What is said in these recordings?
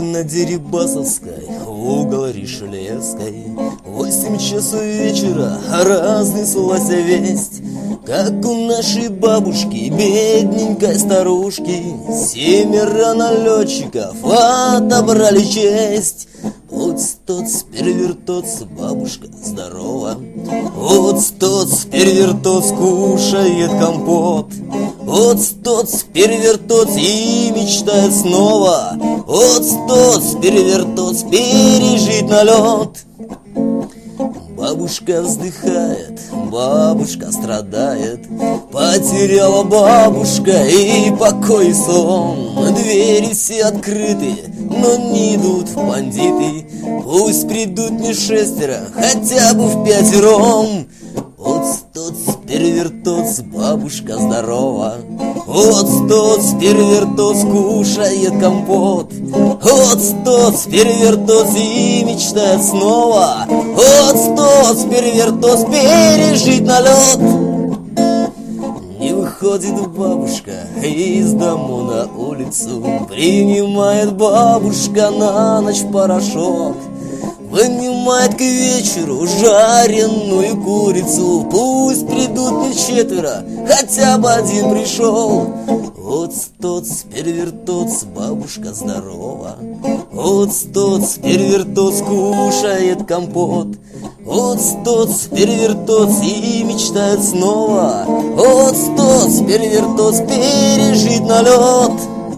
на Дерибасовской, угол Ришелевской. 8 часов вечера разнеслась весть, как у нашей бабушки, бедненькой старушки, 7 налетчиков отобрали честь. Оц-тоц, перевертоц, бабушка здорова. Оц-тоц, перевертоц, кушает компот. Оц-тоц, перевертоц и мечтает снова. Оц-тоц, перевертоц, пережить налет. Бабушка вздыхает, бабушка страдает. Потеряла бабушка и покой, и сон. Двери все открыты, но не идут бандиты. Пусть придут не 6, хотя бы в 5. Оц-тоц, перевертоц, бабушка здорова. Оц-тоц, перевертоц, кушает компот. Оц-тоц, перевертоц и мечтает снова. Оц-тоц, перевертоц, пережить налет. Не выходит бабушка из дому на улицу, принимает бабушка на ночь порошок. Вынимает к вечеру жареную курицу. Пусть придут не 4, хотя бы 1 пришел. Оц-тоц, перевертоц, бабушка здорова. Оц-тоц, перевертоц, кушает компот. Оц-тоц, перевертоц и мечтает снова. Оц-тоц, перевертоц, пережить налет.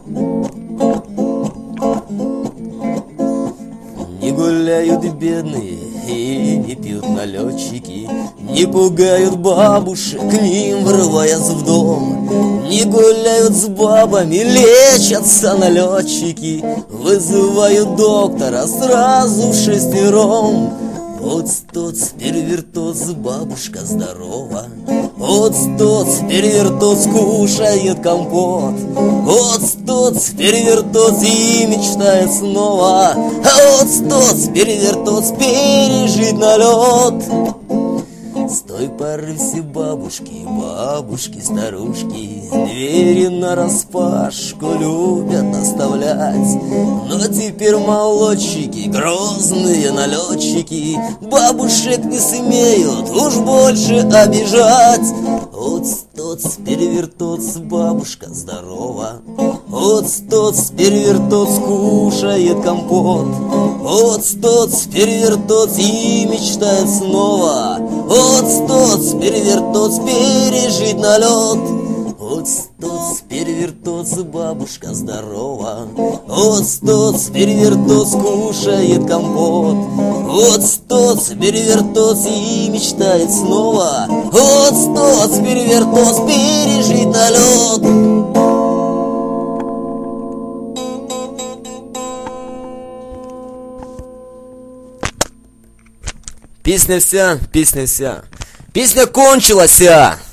Не гуляют бедные и не пьют налетчики, не пугают бабушек, к ним врываясь в дом. Не гуляют с бабами, лечатся налетчики, вызывают доктора сразу 6. Оц-тоц, перевертоц, бабушка здорова. Оц-тоц, перевертоц, кушает компот. Оц-тоц, перевертоц и мечтает снова. Оц-тоц, перевертоц, пережить налет. С той поры все бабушки, бабушки, старушки двери нараспашку любят оставлять. Но теперь молодчики, грозные налетчики, бабушек не смеют уж больше обижать. Оц-тоц, перевертоц, бабушка здорова. Оц-тоц, перевертоц, кушает компот. Оц-тоц, перевертоц и мечтает снова. Оц-тоц, перевертоц, пережить налет. Оц-тоц, перевертоц, бабушка здорова. Оц-тоц, перевертоц, кушает компот. Оц-тоц, перевертоц и мечтает снова. Оц-тоц, перевертоц, пережить налет. Песня вся, песня вся. Песня кончилась!